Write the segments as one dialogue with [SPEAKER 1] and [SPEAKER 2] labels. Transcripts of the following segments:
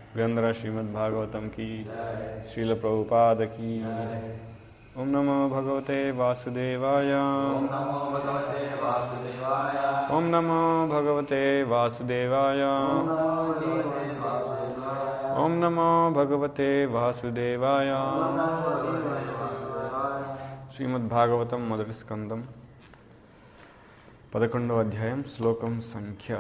[SPEAKER 1] ग्रंथरा श्रीमद्भागवतम की श्रील प्रभुपाद की जय। ओम नमो भगवते वासुदेवाय। ओम नमो भगवते वासुदेवाय। ओम नमो भगवते वासुदेवाय। श्रीमद्भागवतम మొదటి స్కందం 11వ అధ్యాయం శ్లోకం సంఖ్య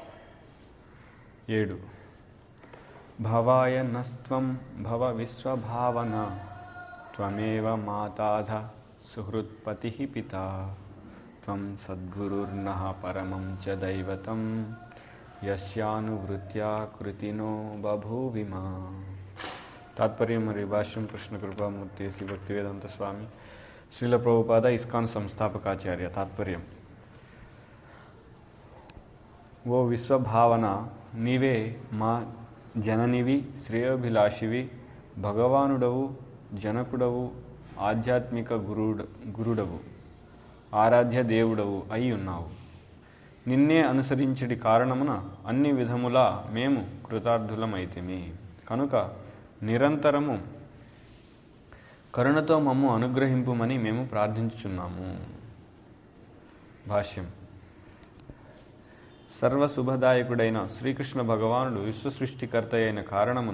[SPEAKER 1] 7. భవాయ నస్త్వం భవ విశ్వభావన త్వమేవ మాతాధ సుహృత్పతిః పితా త్వం సద్గురుర్నః పరమం చ దైవతం యస్యానువృత్యా కృతినో బభూవిమా. తాత్పర్యం మరియు భాష్యం కృష్ణ కృపామూర్తి శ్రీ భక్తివేదాంత స్వామి శ్రీల ప్రభుపాద ఇస్కాన్ సంస్థాపకాచార్య. తాత్పర్యం: ఓ విశ్వభావన, నీవే మా జననివి, శ్రేయోభిలాషివి, భగవానుడవు, జనకుడవు, ఆధ్యాత్మిక గురుడవు, ఆరాధ్య దేవుడవు అయి ఉన్నావు. నిన్నే అనుసరించడి కారణమున అన్ని విధములా మేము కృతార్థులమైతిమి. కనుక నిరంతరము కరుణతో మమ్ము అనుగ్రహింపుమని మేము ప్రార్థించుచున్నాము. భాష్యం: సర్వశుభదాయకుడైన శ్రీకృష్ణ భగవానుడు విశ్వసృష్టికర్త అయిన కారణమున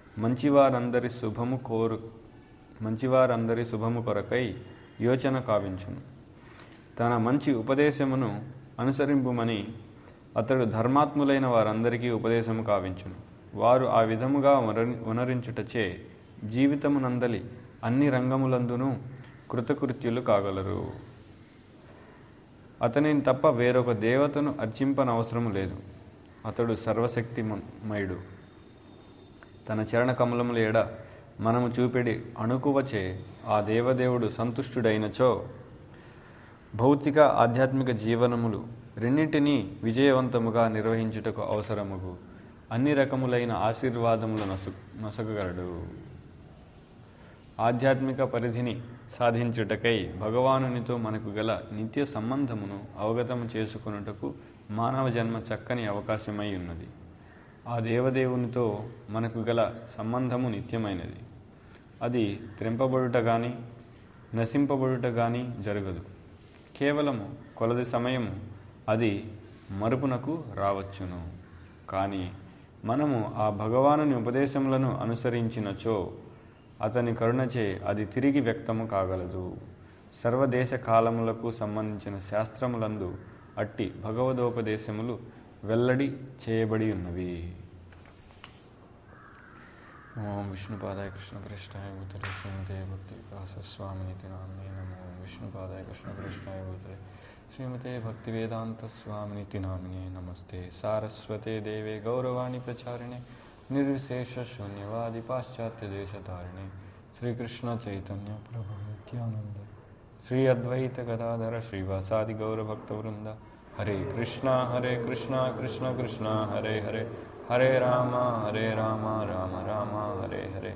[SPEAKER 1] మంచివారందరి శుభము కొరకై యోచన కావించును. తన మంచి ఉపదేశమును అనుసరింపుమని అతడు ధర్మాత్ములైన వారందరికీ ఉపదేశము కావించును. వారు ఆ విధముగా ఉనరించుటచే జీవితమునందలి అన్ని రంగములందునూ కృతకృత్యులు కాగలరు. అతనిని తప్ప వేరొక దేవతను అర్చింపనవసరము లేదు. అతడు సర్వశక్తిమయుడు. తన చరణ కమలముల ఎడ మనము చూపెడి అణుకువచే ఆ దేవదేవుడు సంతుష్టుడైనచో భౌతిక ఆధ్యాత్మిక జీవనములు రెండింటినీ విజయవంతముగా నిర్వహించుటకు అవసరముగు అన్ని రకములైన ఆశీర్వాదములు నొసగగలడు. ఆధ్యాత్మిక పరిధిని సాధించుటకై భగవానునితో మనకు గల నిత్య సంబంధమును అవగతము చేసుకొనుటకు మానవ జన్మ చక్కని అవకాశమై ఉన్నది. ఆ దేవదేవునితో మనకు గల సంబంధము నిత్యమైనది. అది త్రెంపబడుట కానీ నశింపబడుట కానీ జరగదు. కేవలము కొలది సమయము అది మరుపునకు రావచ్చును. కానీ మనము ఆ భగవానుని ఉపదేశములను అనుసరించినచో అతని కరుణచే అది తిరిగి వ్యక్తము కాగలదు. సర్వదేశ కాలములకు సంబంధించిన శాస్త్రములందు అట్టి భగవదోపదేశములు వెల్లడి చేయబడి ఉన్నవి. ఓం విష్ణుపాదాయ కృష్ణప్రేష్ఠాయ భూతలే శ్రీమతే భక్తి వికాస స్వామినితి నామ్నే నమో. విష్ణుపాదాయ కృష్ణప్రేష్ఠాయ భూతలే శ్రీమతే భక్తి వేదాంత స్వామినితి నామ్నే నమస్తే. సారస్వతే దేవే గౌరవాణి ప్రచారిణే నిర్విశేష శూన్యవాది పాశ్చాత్య దేశతారిణే శ్రీకృష్ణ చైతన్య ప్రభు నిత్యానంద శ్రీ అద్వైత గదాధర శ్రీవాసాది గౌరభక్తవృంద. హరే కృష్ణ కృష్ణ కృష్ణ హరే హరే, హరే రామ రామ రామ హరే హరే.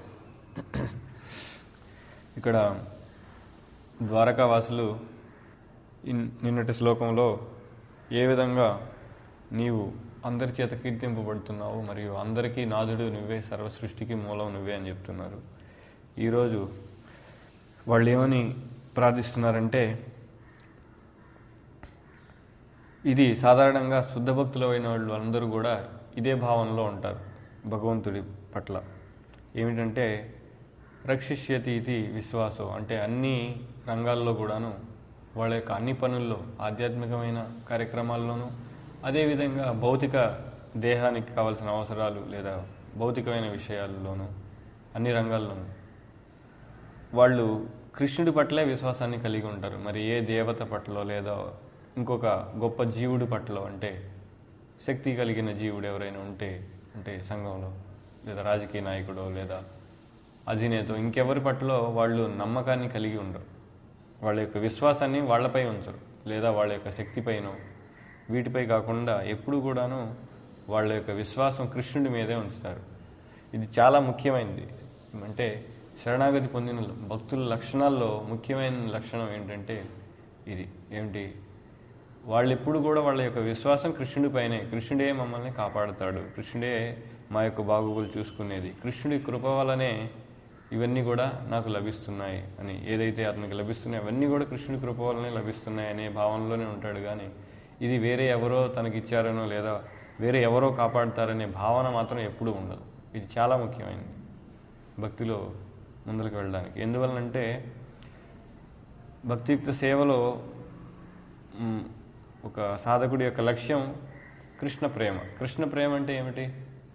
[SPEAKER 1] ఇక్కడ ద్వారకావాసులు నిన్నటి శ్లోకంలో ఏ విధంగా నీవు అందరి చేత కీర్తింపబడుతున్నావు మరియు అందరికీ నాథుడు నువ్వే, సర్వసృష్టికి మూలం నువ్వే అని చెప్తున్నారు. ఈరోజు వాళ్ళు ఏమని ప్రార్థిస్తున్నారంటే, ఇది సాధారణంగా శుద్ధ భక్తులు అయిన వాళ్ళు అందరూ కూడా ఇదే భావనలో ఉంటారు భగవంతుడి పట్ల. ఏమిటంటే రక్షిష్యతి ఇది విశ్వాసం. అంటే అన్ని రంగాల్లో కూడాను వాళ్ళ యొక్క అన్ని పనుల్లో, ఆధ్యాత్మికమైన కార్యక్రమాల్లోనూ, అదేవిధంగా భౌతిక దేహానికి కావాల్సిన అవసరాలు లేదా భౌతికమైన విషయాల్లోనూ, అన్ని రంగాల్లోనూ వాళ్ళు కృష్ణుడి పట్లే విశ్వాసాన్ని కలిగి ఉంటారు. మరి ఏ దేవత పట్ల లేదా ఇంకొక గొప్ప జీవుడి పట్ల, అంటే శక్తి కలిగిన జీవుడు ఎవరైనా అంటే సంఘంలో లేదా రాజకీయ నాయకుడో లేదా అధినేత ఇంకెవరి పట్ల వాళ్ళు నమ్మకాన్ని కలిగి ఉండరు. వాళ్ళ యొక్క విశ్వాసాన్ని వాళ్ళపై ఉంచరు, లేదా వాళ్ళ యొక్క శక్తిపైనో వీటిపై కాకుండా ఎప్పుడు కూడాను వాళ్ళ యొక్క విశ్వాసం కృష్ణుడి మీదే ఉంచుతారు. ఇది చాలా ముఖ్యమైనది. అంటే శరణాగతి పొందిన భక్తుల లక్షణాల్లో ముఖ్యమైన లక్షణం ఏంటంటే ఇది ఏమిటి, వాళ్ళు ఎప్పుడు కూడా వాళ్ళ యొక్క విశ్వాసం కృష్ణుడి పైనే, కృష్ణుడే మమ్మల్ని కాపాడుతాడు, కృష్ణుడే మా యొక్క బాగోగులు చూసుకునేది. కృష్ణుడి కృప వల్లనే ఇవన్నీ కూడా నాకు లభిస్తున్నాయి అని, ఏదైతే అతనికి లభిస్తున్నాయి అవన్నీ కూడా కృష్ణుడి కృప వల్లనే లభిస్తున్నాయి అనే భావనలోనే ఉంటాడు. కానీ ఇది వేరే ఎవరో తనకిచ్చారనో లేదా వేరే ఎవరో కాపాడుతారనే భావన మాత్రం ఎప్పుడూ ఉండదు. ఇది చాలా ముఖ్యమైనది భక్తిలో ముందుకు వెళ్ళడానికి. ఎందువలనంటే భక్తియుక్త సేవలో ఒక సాధకుడి యొక్క లక్ష్యం కృష్ణ ప్రేమ. కృష్ణ ప్రేమ అంటే ఏమిటి?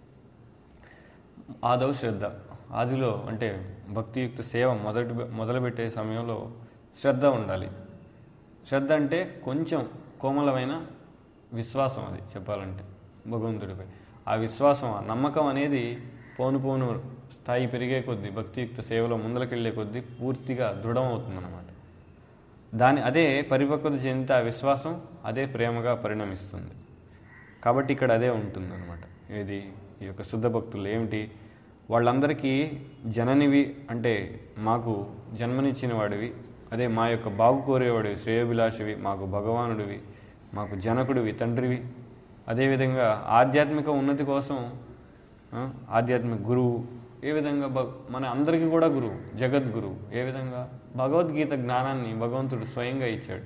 [SPEAKER 1] ఆదౌ శ్రద్ధ. ఆదిలో అంటే భక్తియుక్త సేవ మొదలుపెట్టే సమయంలో శ్రద్ధ ఉండాలి. శ్రద్ధ అంటే కొంచెం కోమలమైన విశ్వాసం, అది చెప్పాలంటే భగవంతుడిపై ఆ విశ్వాసం, ఆ నమ్మకం అనేది పోను పోను స్థాయి పెరిగే కొద్దీ భక్తియుక్త సేవలో ముందలకెళ్ళే కొద్దీ పూర్తిగా దృఢం అవుతుందన్నమాట. అదే పరిపక్వత చెందితే ఆ విశ్వాసం అదే ప్రేమగా పరిణమిస్తుంది. కాబట్టి ఇక్కడ అదే ఉంటుందన్నమాట. ఈ యొక్క శుద్ధ భక్తులు ఏమిటి, వాళ్ళందరికీ జననివి అంటే మాకు జన్మనిచ్చిన వాడివి, అదే మా యొక్క బాగు కోరేవాడివి, శ్రేయోభిలాషివి, మాకు భగవానుడివి, మాకు జనకుడివి, తండ్రివి. అదేవిధంగా ఆధ్యాత్మిక ఉన్నతి కోసం ఆధ్యాత్మిక గురువు, ఏ విధంగా మన అందరికీ కూడా గురువు, జగద్గురువు. ఏ విధంగా భగవద్గీత జ్ఞానాన్ని భగవంతుడు స్వయంగా ఇచ్చాడు.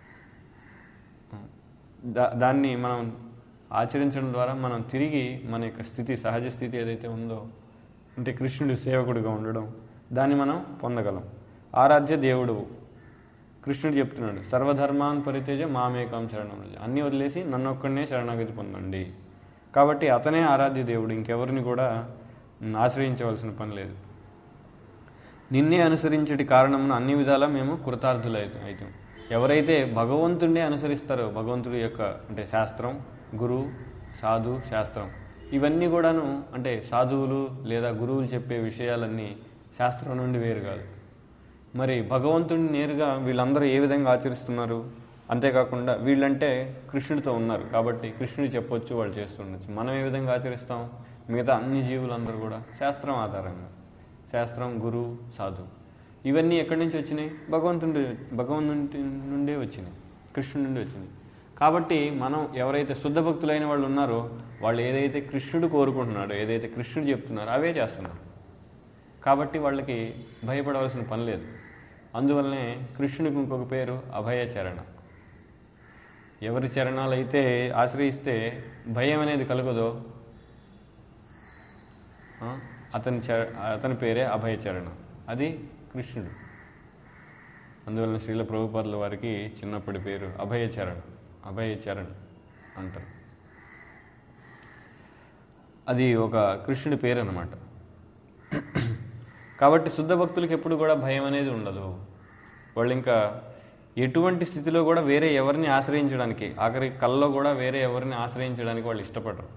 [SPEAKER 1] దాన్ని మనం ఆచరించడం ద్వారా మనం తిరిగి మన యొక్క స్థితి, సహజ స్థితి ఏదైతే ఉందో అంటే కృష్ణుడి సేవకుడిగా ఉండడం, దాన్ని మనం పొందగలం. ఆరాధ్య దేవుడు కృష్ణుడు చెప్తున్నాడు, సర్వధర్మాన్ పరిత్యజ మామేకం శరణం, అన్నీ వదిలేసి నన్ను ఒక్కడనే శరణాగతి పొందండి. కాబట్టి అతనే ఆరాధ్య దేవుడు, ఇంకెవరిని కూడా ఆశ్రయించవలసిన పని లేదు. నిన్నే అనుసరించటి కారణమున అన్ని విధాలా మేము కృతార్థులు అవుతాం. ఎవరైతే భగవంతుడినే అనుసరిస్తారో, భగవంతుడి యొక్క అంటే శాస్త్రం, గురువు, సాధు, శాస్త్రం, ఇవన్నీ కూడాను అంటే సాధువులు లేదా గురువులు చెప్పే విషయాలన్నీ శాస్త్రం నుండి వేరు కాదు. మరి భగవంతుడిని నేరుగా వీళ్ళందరూ ఏ విధంగా ఆచరిస్తున్నారు? అంతేకాకుండా వీళ్ళంటే కృష్ణుడితో ఉన్నారు కాబట్టి కృష్ణుడు చెప్పొచ్చు, వాళ్ళు చేస్తుండొచ్చు. మనం ఏ విధంగా ఆచరిస్తాం? మిగతా అన్ని జీవులందరూ కూడా శాస్త్రం ఆధారంగా, శాస్త్రం, గురువు, సాధు, ఇవన్నీ ఎక్కడి నుంచి వచ్చినాయి? భగవంతుడి నుండే వచ్చినాయి, కృష్ణుడి నుండి వచ్చినాయి. కాబట్టి మనం ఎవరైతే శుద్ధ భక్తులైన వాళ్ళు ఉన్నారో వాళ్ళు ఏదైతే కృష్ణుడు కోరుకుంటున్నాడో, ఏదైతే కృష్ణుడు చెప్తున్నారో అవే చేస్తున్నారు. కాబట్టి వాళ్ళకి భయపడవలసిన పని లేదు. అందువల్లనే కృష్ణుడికి ఇంకొక పేరు అభయచరణ. ఎవరి చరణాలు అయితే ఆశ్రయిస్తే భయం అనేది కలగదో అతని పేరే అభయచరణ, అది కృష్ణుడు. అందువలన శ్రీల ప్రభుపాదుల వారికి చిన్నప్పటి పేరు అభయచరణ, అభయచరణ అంటారు. అది ఒక కృష్ణుడి పేరు అన్నమాట. కాబట్టి శుద్ధ భక్తులకి ఎప్పుడు కూడా భయం అనేది ఉండదు. వాళ్ళు ఇంకా ఎటువంటి స్థితిలో కూడా వేరే ఎవరిని ఆశ్రయించడానికి, ఆఖరి కల్లో కూడా వేరే ఎవరిని ఆశ్రయించడానికి వాళ్ళు ఇష్టపడరు.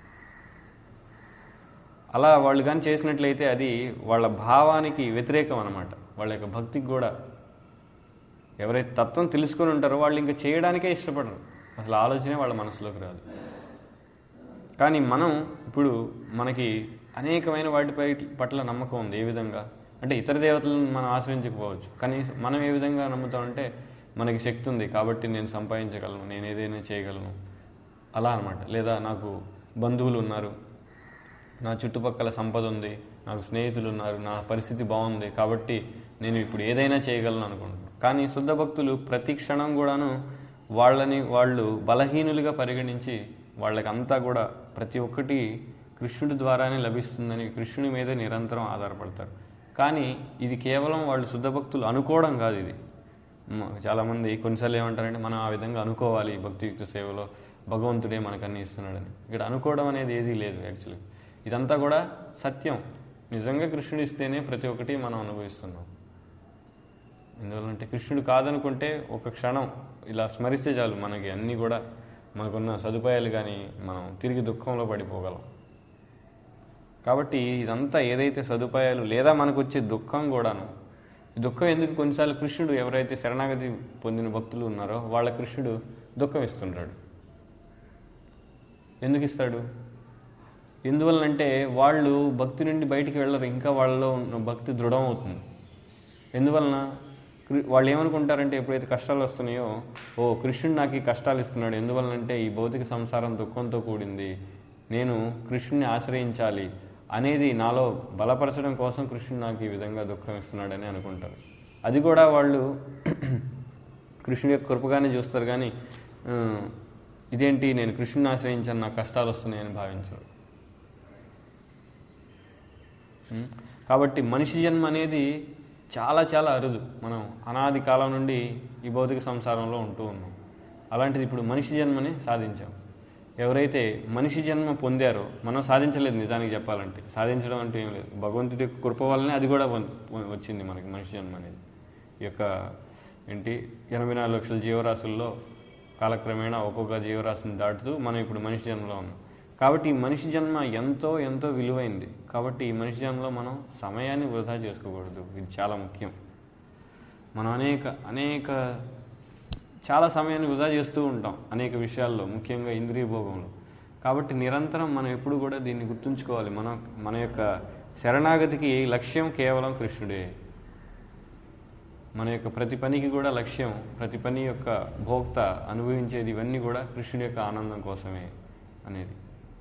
[SPEAKER 1] అలా వాళ్ళు కానీ చేసినట్లయితే అది వాళ్ళ భావానికి వ్యతిరేకం అన్నమాట. వాళ్ళ యొక్క భక్తికి కూడా, ఎవరైతే తత్వం తెలుసుకొని ఉంటారో వాళ్ళు ఇంకా చేయడానికే ఇష్టపడరు, అసలు ఆలోచనే వాళ్ళ మనసులోకి రాదు. కానీ మనం ఇప్పుడు మనకి అనేకమైన వాటిపై పట్ల నమ్మకం ఉంది. ఏ విధంగా అంటే ఇతర దేవతలను మనం ఆశ్రయించకపోవచ్చు, కానీ మనం ఏ విధంగా నమ్ముతామంటే మనకి శక్తి ఉంది కాబట్టి నేను సంపాదించగలను, నేను ఏదైనా చేయగలను, అలా అనమాట. లేదా నాకు బంధువులు ఉన్నారు, నా చుట్టుపక్కల సంపద ఉంది, నాకు స్నేహితులు ఉన్నారు, నా పరిస్థితి బాగుంది కాబట్టి నేను ఇప్పుడు ఏదైనా చేయగలను అనుకుంటున్నాను. కానీ శుద్ధ భక్తులు ప్రతి క్షణం కూడాను వాళ్ళు బలహీనులుగా పరిగణించి వాళ్ళకంతా కూడా ప్రతి ఒక్కటి కృష్ణుడి ద్వారానే లభిస్తుందని కృష్ణుడి మీద నిరంతరం ఆధారపడతారు. కానీ ఇది కేవలం వాళ్ళు శుద్ధ భక్తులు అనుకోవడం కాదు. ఇది చాలామంది కొన్నిసార్లు ఏమంటారంటే మనం ఆ విధంగా అనుకోవాలి భక్తియుక్త సేవలో, భగవంతుడే మనకు అన్నీ ఇస్తున్నాడని. ఇక్కడ అనుకోవడం అనేది ఏదీ లేదు. యాక్చువల్లీ ఇదంతా కూడా సత్యం. నిజంగా కృష్ణుడు ఇస్తేనే ప్రతి ఒక్కటి మనం అనుభవిస్తున్నాం. ఎందువల్లంటే కృష్ణుడు కాదనుకుంటే ఒక క్షణం ఇలా స్మరిస్తే చాలు మనకి అన్నీ కూడా, మనకున్న సదుపాయాలు కానీ మనం తిరిగి దుఃఖంలో పడిపోగలం. కాబట్టి ఇదంతా ఏదైతే సదుపాయాలు లేదా మనకు వచ్చే దుఃఖం కూడాను, ఈ దుఃఖం ఎందుకు? కొన్నిసార్లు కృష్ణుడు ఎవరైతే శరణాగతి పొందిన భక్తులు ఉన్నారో వాళ్ళ కృష్ణుడు దుఃఖం ఇస్తుంటాడు. ఎందుకు ఇస్తాడు? ఎందువలనంటే వాళ్ళు భక్తి నుండి బయటికి వెళ్ళరు, ఇంకా వాళ్ళలో ఉన్న భక్తి దృఢం అవుతుంది. ఎందువలన? వాళ్ళు ఏమనుకుంటారంటే ఎప్పుడైతే కష్టాలు వస్తున్నాయో, ఓ కృష్ణుడు నాకు ఈ కష్టాలు ఇస్తున్నాడు, ఎందువలనంటే ఈ భౌతిక సంసారం దుఃఖంతో కూడింది, నేను కృష్ణుని ఆశ్రయించాలి అనేది నాలో బలపరచడం కోసం కృష్ణుడు నాకు ఈ విధంగా దుఃఖం ఇస్తున్నాడని అనుకుంటారు. అది కూడా వాళ్ళు కృష్ణుడి యొక్క కృపగానే చూస్తారు, కానీ ఇదేంటి నేను కృష్ణుని ఆశ్రయించాను నాకు కష్టాలు వస్తున్నాయని భావించరు. కాబట్టి మనిషి జన్మ అనేది చాలా చాలా అరుదు. మనం అనాది కాలం నుండి ఈ భౌతిక సంసారంలో ఉంటూ ఉన్నాం. అలాంటిది ఇప్పుడు మనిషి జన్మని సాధించాం. ఎవరైతే మనిషి జన్మ పొందారో, మనం సాధించలేదు నిజానికి చెప్పాలంటే, సాధించడం అంటూ ఏం లేదు, భగవంతుడి యొక్క కృప వల్లనే అది కూడా వచ్చింది మనకి మనిషి జన్మ అనేది. ఈ యొక్క 84 లక్షల జీవరాశుల్లో కాలక్రమేణా ఒక్కొక్క జీవరాశిని దాటుతూ మనం ఇప్పుడు మనిషి జన్మలో ఉన్నాం. కాబట్టి ఈ మనిషి జన్మ ఎంతో ఎంతో విలువైంది. కాబట్టి ఈ మనిషి జన్మలో మనం సమయాన్ని వృధా చేసుకోకూడదు. ఇది చాలా ముఖ్యం. మనం అనేక చాలా సమయాన్ని వృధా చేస్తూ ఉంటాం అనేక విషయాల్లో, ముఖ్యంగా ఇంద్రియ భోగంలో. కాబట్టి నిరంతరం మనం ఎప్పుడు కూడా దీన్ని గుర్తుంచుకోవాలి. మన యొక్క శరణాగతికి లక్ష్యం కేవలం కృష్ణుడే. మన యొక్క ప్రతి పనికి కూడా లక్ష్యం, ప్రతి పని యొక్క భోక్త అనుభవించేది ఇవన్నీ కూడా కృష్ణుడి యొక్క ఆనందం కోసమే అనేది.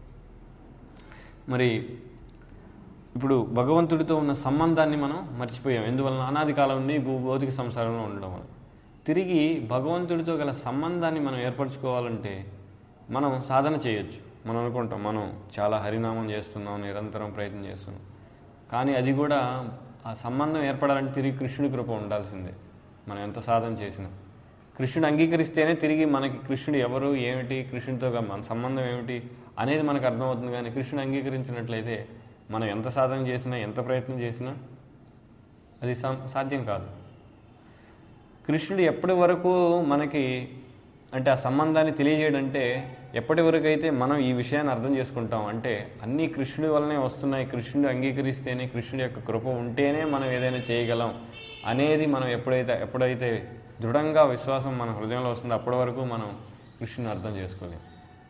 [SPEAKER 1] మరి ఇప్పుడు భగవంతుడితో ఉన్న సంబంధాన్ని మనం మర్చిపోయాం. ఎందువలన? అనాది కాలం నుండి భౌతిక సంసారంలో ఉండడం వల్ల. తిరిగి భగవంతుడితో గల సంబంధాన్ని మనం ఏర్పరచుకోవాలంటే మనం సాధన చేయొచ్చు. మనం అనుకుంటాం మనం చాలా హరినామం చేస్తున్నాం, నిరంతరం ప్రయత్నం చేస్తున్నాం. కానీ అది కూడా ఆ సంబంధం ఏర్పడాలంటే తిరిగి కృష్ణుడి కృప ఉండాల్సిందే. మనం ఎంత సాధన చేసినా కృష్ణుడు అంగీకరిస్తేనే తిరిగి మనకి కృష్ణుడు ఎవరు, ఏమిటి, కృష్ణుడితో మన సంబంధం ఏమిటి అనేది మనకు అర్థమవుతుంది. కానీ కృష్ణుడు అంగీకరించినట్లయితే మనం ఎంత సాధన చేసినా, ఎంత ప్రయత్నం చేసినా అది సాధ్యం కాదు. కృష్ణుడు ఎప్పటి వరకు మనకి అంటే ఆ సంబంధాన్ని తెలియజేయడంటే ఎప్పటి వరకు అయితే మనం ఈ విషయాన్ని అర్థం చేసుకుంటాం అంటే అన్నీ కృష్ణుడి వల్లనే వస్తున్నాయి, కృష్ణుడు అంగీకరిస్తేనే, కృష్ణుడి యొక్క కృప ఉంటేనే మనం ఏదైనా చేయగలం అనేది మనం ఎప్పుడైతే దృఢంగా విశ్వాసం మన హృదయంలో వస్తుందో అప్పటి వరకు మనం కృష్ణుని అర్థం చేసుకోలేం.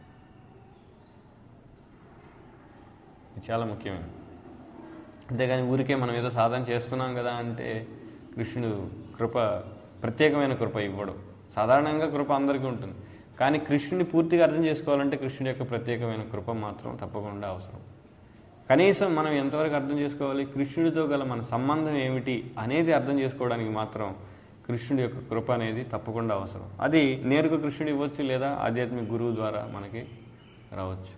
[SPEAKER 1] ఇది చాలా ముఖ్యమైనది. అంతేగాని ఊరికే మనం ఏదో సాధన చేస్తున్నాం కదా అంటే కృష్ణుడు కృప, ప్రత్యేకమైన కృప ఇవ్వడు. సాధారణంగా కృప అందరికీ ఉంటుంది, కానీ కృష్ణుని పూర్తిగా అర్థం చేసుకోవాలంటే కృష్ణుడి యొక్క ప్రత్యేకమైన కృప మాత్రం తప్పకుండా అవసరం. కనీసం మనం ఎంతవరకు అర్థం చేసుకోవాలి, కృష్ణుడితో గల మన సంబంధం ఏమిటి అనేది అర్థం చేసుకోవడానికి మాత్రం కృష్ణుడి యొక్క కృప అనేది తప్పకుండా అవసరం. అది నేరుగా కృష్ణుడు ఇవ్వచ్చు, లేదా ఆధ్యాత్మిక గురువు ద్వారా మనకి రావచ్చు.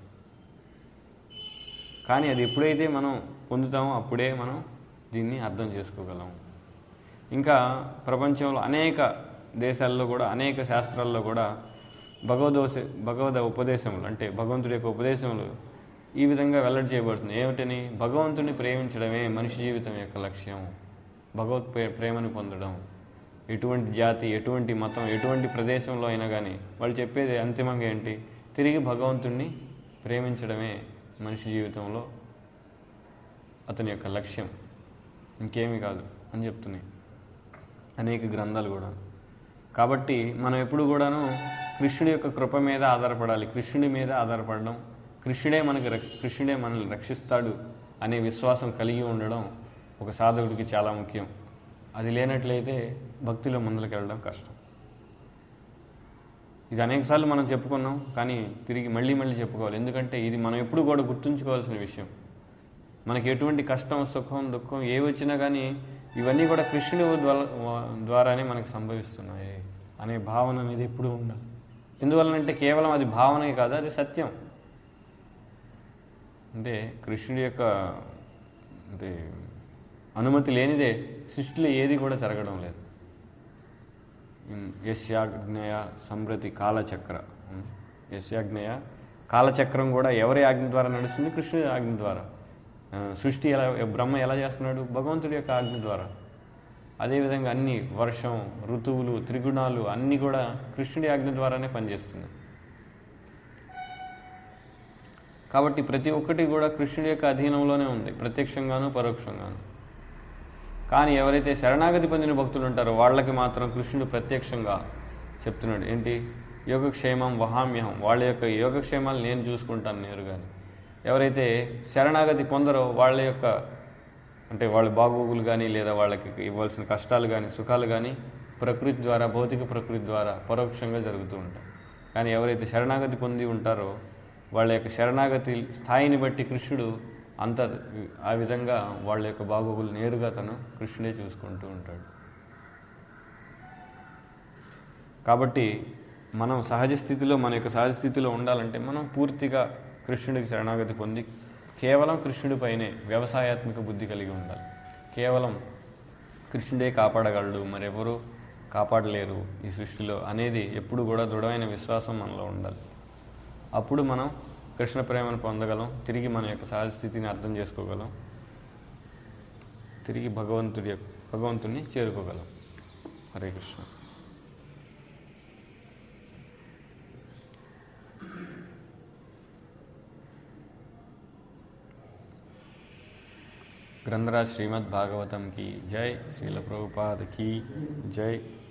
[SPEAKER 1] కానీ అది ఎప్పుడైతే మనం పొందుతామో అప్పుడే మనం దీన్ని అర్థం చేసుకోగలం. ఇంకా ప్రపంచంలో అనేక దేశాల్లో కూడా, అనేక శాస్త్రాల్లో కూడా భగవద్ ఉపదేశములు అంటే భగవంతుడి యొక్క ఉపదేశములు ఈ విధంగా వెల్లడి చేయబడుతుంది. ఏమిటని? భగవంతుడిని ప్రేమించడమే మనిషి జీవితం యొక్క లక్ష్యం. భగవత్ ప్రేమను పొందడం. ఎటువంటి జాతి, ఎటువంటి మతం, ఎటువంటి ప్రదేశంలో అయినా కానీ వాళ్ళు చెప్పేది అంతిమంగా ఏంటి? తిరిగి భగవంతుడిని ప్రేమించడమే మనిషి జీవితంలో అతని యొక్క లక్ష్యం, ఇంకేమీ కాదు అని చెప్తున్నాయి అనేక గ్రంథాలు కూడా. కాబట్టి మనం ఎప్పుడు కూడాను కృష్ణుడి యొక్క కృప మీద ఆధారపడాలి. కృష్ణుడి మీద ఆధారపడడం, కృష్ణుడే మనల్ని రక్షిస్తాడు అనే విశ్వాసం కలిగి ఉండడం ఒక సాధకుడికి చాలా ముఖ్యం. అది లేనట్లయితే భక్తిలో ముందుకు వెళ్ళడం కష్టం. ఇది అనేకసార్లు మనం చెప్పుకున్నాం, కానీ తిరిగి మళ్ళీ చెప్పుకోవాలి. ఎందుకంటే ఇది మనం ఎప్పుడు కూడా గుర్తుంచుకోవాల్సిన విషయం. మనకి ఎటువంటి కష్టం, సుఖం, దుఃఖం ఏవి వచ్చినా కానీ ఇవన్నీ కూడా కృష్ణుడి ద్వారానే మనకు సంభవిస్తున్నాయి అనే భావన అనేది ఎప్పుడూ ఉండాలి. ఎందువల్లనంటే కేవలం అది భావనే కాదు, అది సత్యం. అంటే కృష్ణుడి యొక్క అంటే అనుమతి లేనిదే సృష్టిలో ఏది కూడా జరగడం లేదు. యస్యాజ్ఞయ సంప్రతి కాలచక్ర, యస్యాజ్ఞయ కాలచక్రం కూడా ఎవరి ఆజ్ఞ ద్వారా నడుస్తుంది? కృష్ణుడి ఆజ్ఞ ద్వారా. సృష్టి బ్రహ్మ ఎలా చేస్తున్నాడు? భగవంతుడి యొక్క ఆజ్ఞ ద్వారా. అదేవిధంగా అన్ని వర్షం, ఋతువులు, త్రిగుణాలు అన్నీ కూడా కృష్ణుడి ఆజ్ఞ ద్వారానే పనిచేస్తుంది. కాబట్టి ప్రతి ఒక్కటి కూడా కృష్ణుడి యొక్క అధీనంలోనే ఉంది, ప్రత్యక్షంగాను పరోక్షంగాను. కానీ ఎవరైతే శరణాగతి పొందిన భక్తులు ఉంటారో వాళ్ళకి మాత్రం కృష్ణుడు ప్రత్యక్షంగా చెప్తున్నాడు. ఏంటి? యోగక్షేమం వహామ్యహం, వాళ్ళ యొక్క యోగక్షేమాలు నేను చూసుకుంటాను నేరుగాని. ఎవరైతే శరణాగతి పొందరో వాళ్ళ యొక్క అంటే వాళ్ళ బాగోగులు కానీ, లేదా వాళ్ళకి ఇవ్వాల్సిన కష్టాలు కానీ, సుఖాలు కానీ ప్రకృతి ద్వారా, భౌతిక ప్రకృతి ద్వారా పరోక్షంగా జరుగుతూ ఉంటాయి. కానీ ఎవరైతే శరణాగతి పొంది ఉంటారో వాళ్ళ యొక్క శరణాగతి స్థాయిని బట్టి కృష్ణుడు అంత ఆ విధంగా వాళ్ళ యొక్క బాగోగులు నేరుగా తను కృష్ణుడే చూసుకుంటూ ఉంటాడు. కాబట్టి మనం సహజ స్థితిలో మన యొక్క సహజ స్థితిలో ఉండాలంటే మనం పూర్తిగా కృష్ణుడికి శరణాగతి పొంది కేవలం కృష్ణుడిపైనే వ్యవసాయాత్మక బుద్ధి కలిగి ఉండాలి. కేవలం కృష్ణుడే కాపాడగలడు, మరెవరూ కాపాడలేరు ఈ సృష్టిలో అనేది ఎప్పుడు కూడా దృఢమైన విశ్వాసం మనలో ఉండాలి. అప్పుడు మనం కృష్ణ ప్రేమను పొందగలం, తిరిగి మన యొక్క సహజ స్థితిని అర్థం చేసుకోగలం, తిరిగి భగవంతుని చేరుకోగలం. హరే కృష్ణ. ग्रंथराज श्रीमद् भागवतम की जय, श्रील प्रभुपाद की जय.